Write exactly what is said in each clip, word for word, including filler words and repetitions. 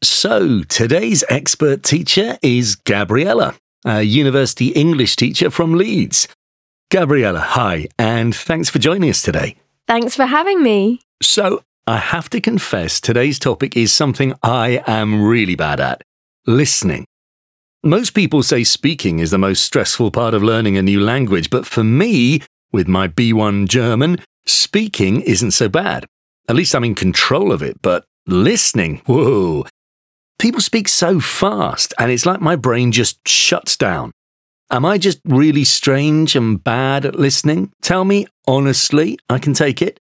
So, today's expert teacher is Gabriella, a university English teacher from Leeds. Gabriella, hi, and thanks for joining us today. Thanks for having me. So, I have to confess, today's topic is something I am really bad at: listening. Most people say speaking is the most stressful part of learning a new language, but for me, with my B one German, speaking isn't so bad. At least I'm in control of it, but listening, whoa. People speak so fast, and it's like my brain just shuts down. Am I just really strange and bad at listening? Tell me honestly, I can take it.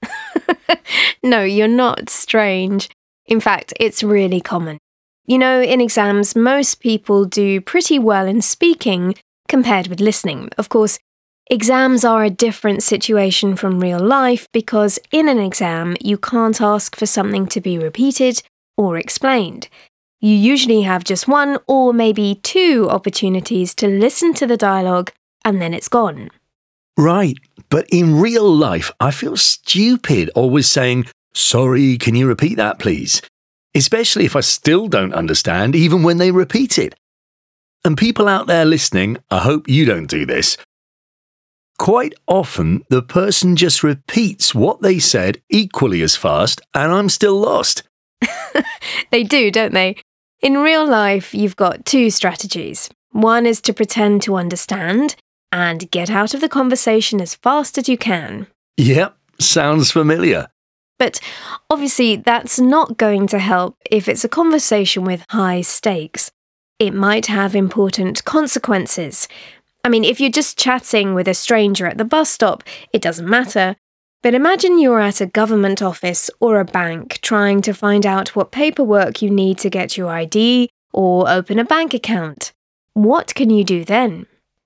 No, you're not strange. In fact, it's really common. You know, in exams, most people do pretty well in speaking compared with listening. Of course, exams are a different situation from real life because in an exam, you can't ask for something to be repeated or explained. You usually have just one or maybe two opportunities to listen to the dialogue and then it's gone. Right, but in real life, I feel stupid always saying, "Sorry, can you repeat that, please?" Especially if I still don't understand, even when they repeat it. And people out there listening, I hope you don't do this. Quite often, the person just repeats what they said equally as fast, and I'm still lost. They do, don't they? In real life, you've got two strategies. One is to pretend to understand and get out of the conversation as fast as you can. Yep, sounds familiar. But obviously, that's not going to help if it's a conversation with high stakes. It might have important consequences. I mean, if you're just chatting with a stranger at the bus stop, it doesn't matter. But imagine you're at a government office or a bank trying to find out what paperwork you need to get your I D or open a bank account. What can you do then?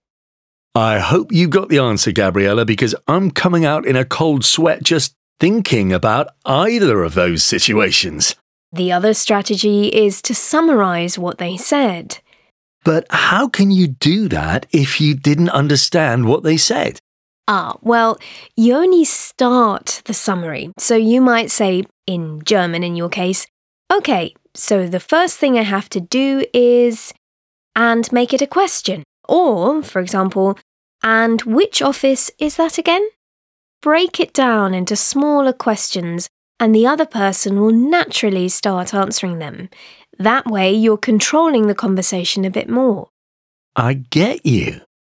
I hope you got the answer, Gabriella, because I'm coming out in a cold sweat just thinking about either of those situations. The other strategy is to summarize what they said. But how can you do that if you didn't understand what they said? Ah, well, you only start the summary. So you might say, in German in your case, "Okay, so the first thing I have to do is..." and make it a question. Or, for example, "And which office is that again?" Break it down into smaller questions and the other person will naturally start answering them. That way you're controlling the conversation a bit more. I get you.